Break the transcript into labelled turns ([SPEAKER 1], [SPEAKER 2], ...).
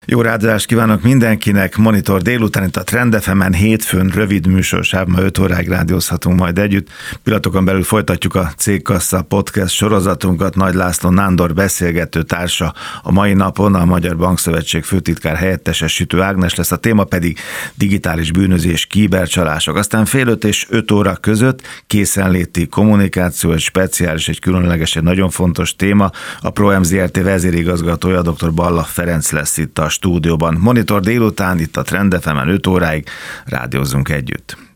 [SPEAKER 1] Jó rádiózást kívánok mindenkinek, Monitor délután itt a Trend FM-en, hétfőn rövid műsorsávban 5 óráig rádiózhatunk majd együtt. Pillanatokon belül folytatjuk a Cégkassa podcast sorozatunkat. Nagy László Nándor beszélgető társa a mai napon, a Magyar Bankszövetség főtitkár helyettese Sütő Ágnes lesz, a téma pedig digitális bűnözés, kibercsalások. Aztán fél 5 és 5 óra között készenléti kommunikáció, egy speciális, egy különleges, egy nagyon fontos téma. A ProM Zrt. Vezérigazgatója, dr. Balla Ferenc lesz itt a stúdióban. Monitor délután, itt a Trend FM-en 5 óráig rádiózzunk együtt.